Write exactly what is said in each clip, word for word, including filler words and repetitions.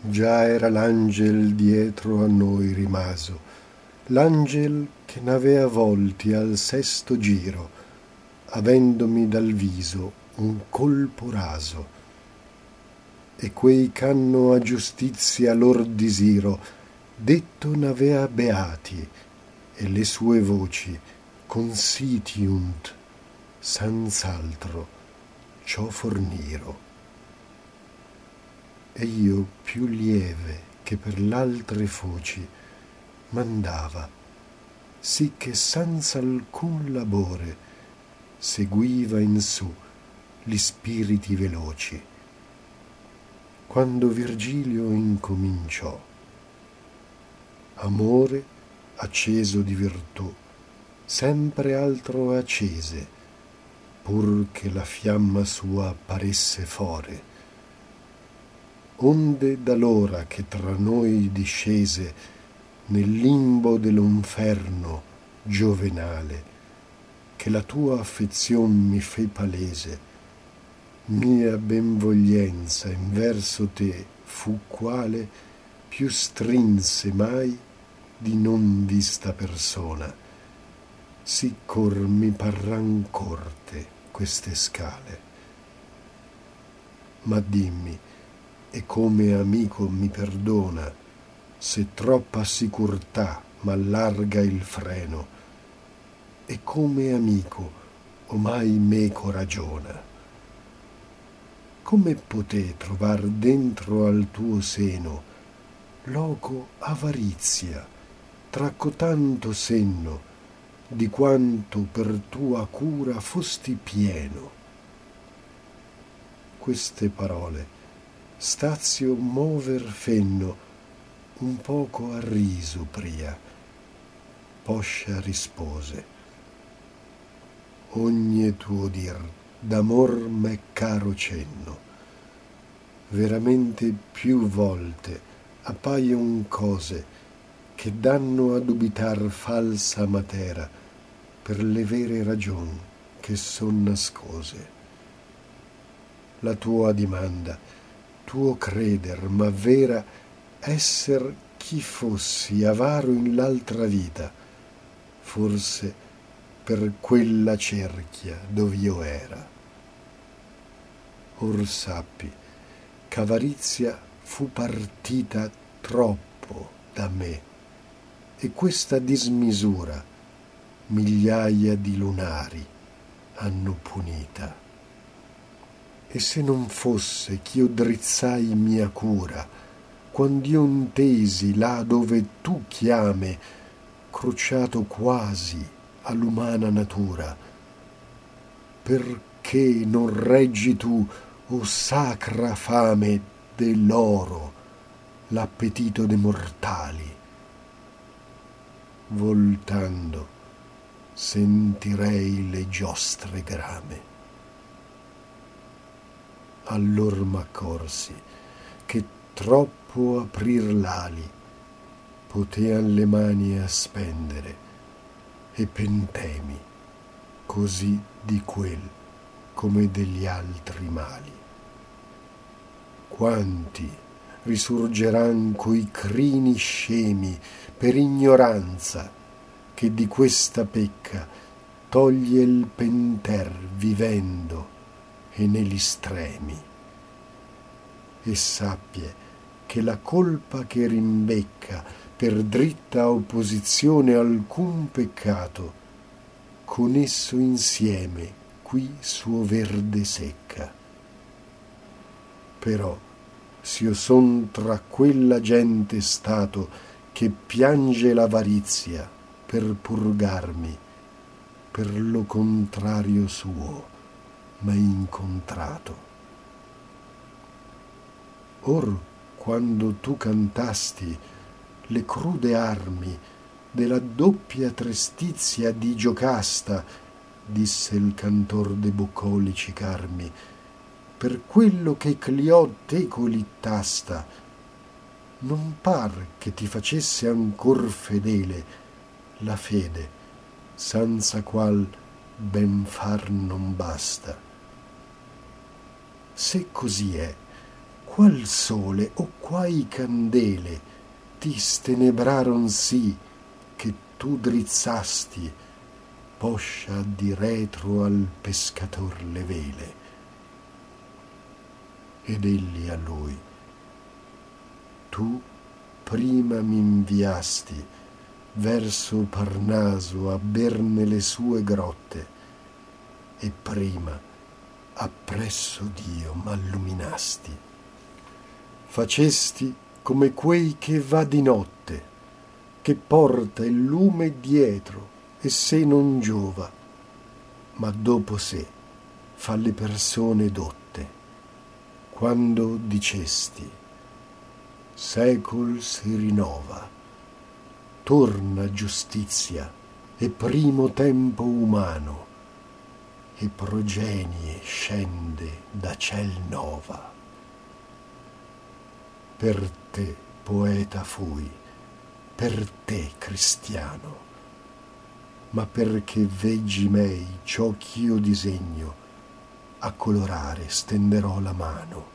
Già era l'angel dietro a noi rimaso, l'angel che n'avea volti al sesto giro, avendomi dal viso un colpo raso. E quei c'hanno a giustizia lor disiro, detto n'avea beati, e le sue voci consitiunt, senz'altro ciò forniro. E io più lieve che per l'altre foci mandava, sì che senza alcun labore seguiva in su gli spiriti veloci. Quando Virgilio incominciò, amore acceso di virtù, sempre altro accese, pur che la fiamma sua paresse fore. Onde d'allora che tra noi discese nel limbo dell'inferno giovenale, che la tua affezion mi fe palese, mia benvoglienza in verso te fu quale più strinse mai di non vista persona, sì cor mi parran corte queste scale. Ma dimmi, e come amico mi perdona, se troppa sicurtà m'allarga il freno, e come amico omai meco ragiona. Come poté trovar dentro al tuo seno loco avarizia, tra cotanto senno, di quanto per tua cura fosti pieno? Queste parole stazio mover fenno un poco a riso pria, poscia rispose: ogni tuo dir d'amor m'è caro cenno, veramente più volte appaion cose che danno a dubitar falsa matera per le vere ragion che son nascose. La tua dimanda, tuo creder m'avvera esser chi fossi avaro in l'altra vita, forse per quella cerchia dov'io era. Or sappi ch'avarizia fu partita troppo da me, e questa dismisura migliaia di lunari hanno punita. E se non fosse ch'io drizzai mia cura, quand'io intesi là dove tu chiame, cruciato quasi all'umana natura, perché non reggi tu, o sacra fame dell'oro, l'appetito de mortali? Voltando sentirei le giostre grame. Allor m'accorsi che troppo aprir l'ali potean le mani a spendere, e pentemi così di quel come degli altri mali. Quanti risurgeran coi crini scemi per ignoranza che di questa pecca toglie il penter vivendo e negli stremi. E sappie che la colpa che rimbecca per dritta opposizione alcun peccato, con esso insieme qui suo verde secca. Però s'io son tra quella gente stato che piange l'avarizia per purgarmi, per lo contrario suo m'hai incontrato. Or quando tu cantasti le crude armi della doppia trestizia di Giocasta, disse il cantor de bucolici carmi, per quello che Cliò teco li tasta, non par che ti facesse ancor fedele la fede, senza qual ben far non basta. Se così è, qual sole o quai candele ti stenebraron sì che tu drizzasti poscia di retro al pescator le vele? Ed egli a lui: tu prima m'inviasti verso Parnaso a ber nelle sue grotte, e prima appresso Dio m'alluminasti. Facesti come quei che va di notte, che porta il lume dietro e se non giova, ma dopo sé fa le persone dotte, quando dicesti: secol si rinnova, torna giustizia e primo tempo umano, e progenie scende da ciel nova. Per te, poeta, fui, per te, cristiano, ma perché veggi mei ciò ch'io disegno, a colorare stenderò la mano.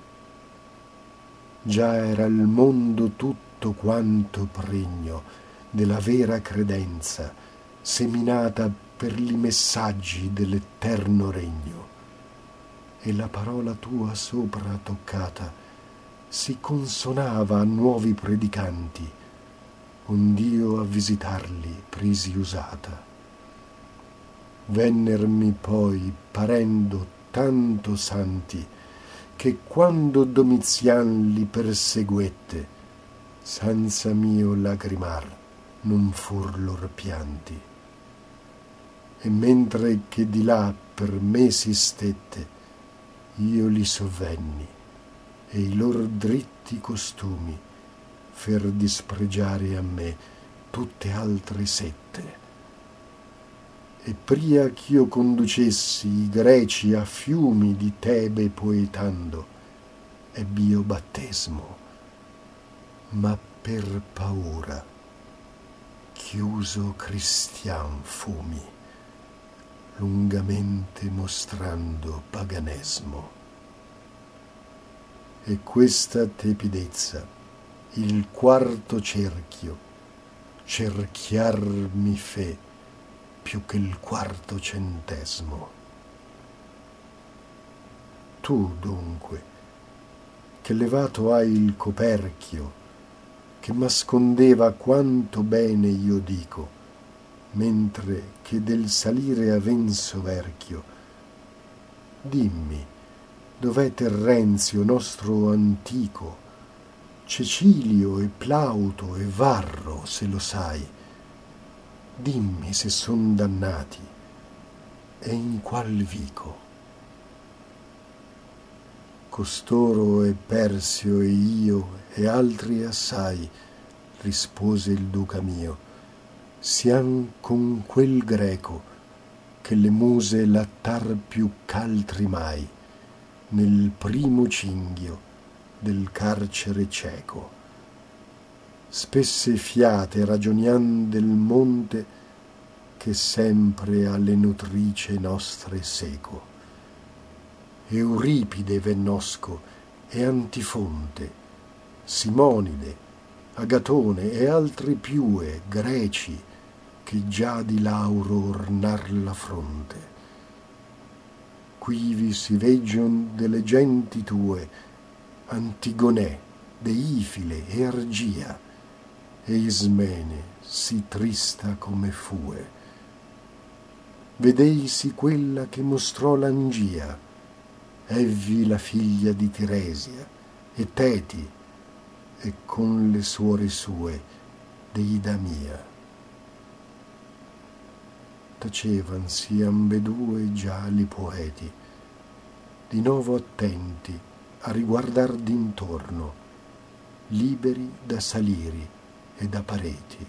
Già era il mondo tutto quanto pregno della vera credenza, seminata per li messaggi dell'eterno regno, e la parola tua sopra toccata si consonava a nuovi predicanti, ond'io a visitarli prisi usata. Vennermi poi parendo tanto santi, che quando Domizian li perseguette, senza mio lagrimar non fur lor pianti. E mentre che di là per me si stette, io li sovvenni, e i lor dritti costumi fer dispregiare a me tutte altre sette. E pria ch'io conducessi i greci a fiumi di Tebe poetando, ebb'io battesmo, ma per paura chiuso cristian fumi, lungamente mostrando paganesmo. E questa tepidezza, il quarto cerchio, cerchiar mi fe più che il quarto centesimo. Tu dunque, che levato hai il coperchio, che m'ascondeva quanto bene io dico, mentre che del salire aven soverchio, dimmi, dov'è Terenzio nostro antico, Cecilio e Plauto e Varro, se lo sai? Dimmi se son dannati e in qual vico. Costoro e Persio e io e altri assai, rispose il duca mio, siam con quel greco che le muse lattar più ch'altri mai nel primo cinghio del carcere cieco. Spesse fiate ragionian del monte che sempre alle nutrice nostre seco. Euripide vennosco e Antifonte, Simonide, Agatone e altri piue greci che già di lauro ornar la fronte. Quivi si veggion delle genti tue, Antigonè, Deifile e Argia, e Ismene sì trista come fue. Vedeisi quella che mostrò l'Angia, Evvi la figlia di Tiresia, e Teti, e con le suore sue Deida mia. Tacevansi ambedue già li poeti, di novo attenti a riguardar d'intorno, liberi da saliri e da pareti.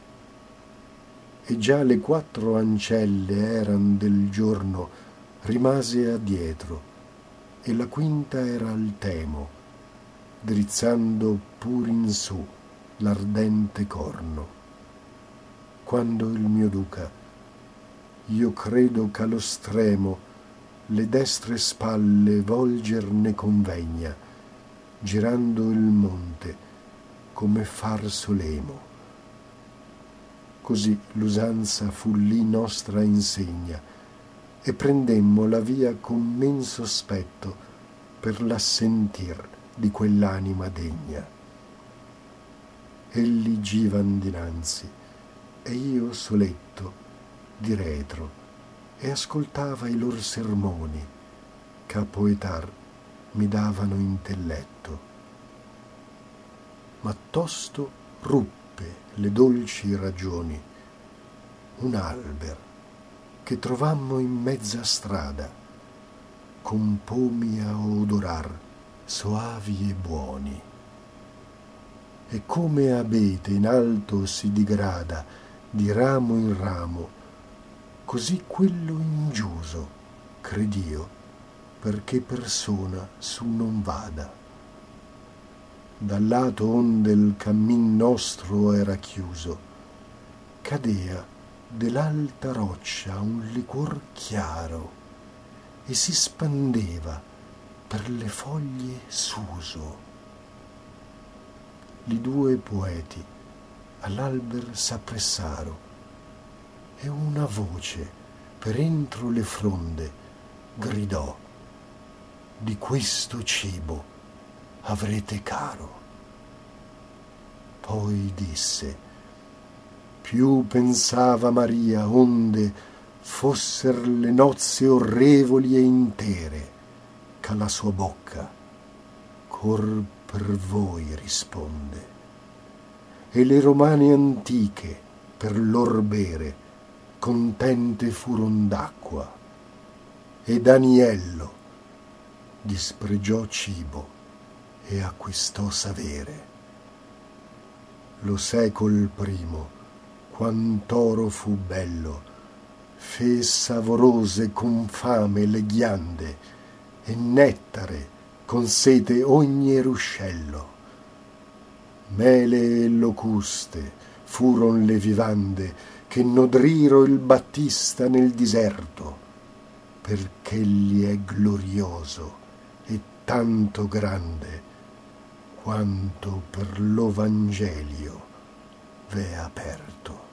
E già le quattro ancelle eran del giorno rimase addietro, e la quinta era al temo, drizzando pur in su l'ardente corno. Quando il mio duca, io credo ch'allo stremo le destre spalle volger ne convegna, girando il monte come far solemo. Così l'usanza fu lì nostra insegna, e prendemmo la via con men sospetto per l'assentir di quell'anima degna. Egli givan dinanzi, e io soletto di retro, e ascoltava i lor sermoni, che a poetar mi davano intelletto. Ma tosto ruppe le dolci ragioni un alber che trovammo in mezza strada, con pomi a odorar soavi e buoni. E come abete in alto si digrada di ramo in ramo, così quello ingiuso, cred'io, perché persona su non vada. Dal lato onde il cammin nostro era chiuso, cadea dell'alta roccia un liquor chiaro e si spandeva per le foglie suso. Li due poeti all'alber s'appressaro, e una voce per entro le fronde gridò: di questo cibo avrete caro. Poi disse: più pensava Maria onde fosser le nozze orrevoli e intere, che alla sua bocca cor per voi risponde. E le romane antiche per lor bere contente furon d'acqua, ed Aniello dispregiò cibo e acquistò savere. Lo secol primo, quant'oro fu bello, fe savorose con fame le ghiande, e nettare con sete ogni ruscello. Mele e locuste furon le vivande che nodriro il Battista nel diserto, perch'egli è glorioso e tanto grande quanto per lo Vangelio v'è aperto.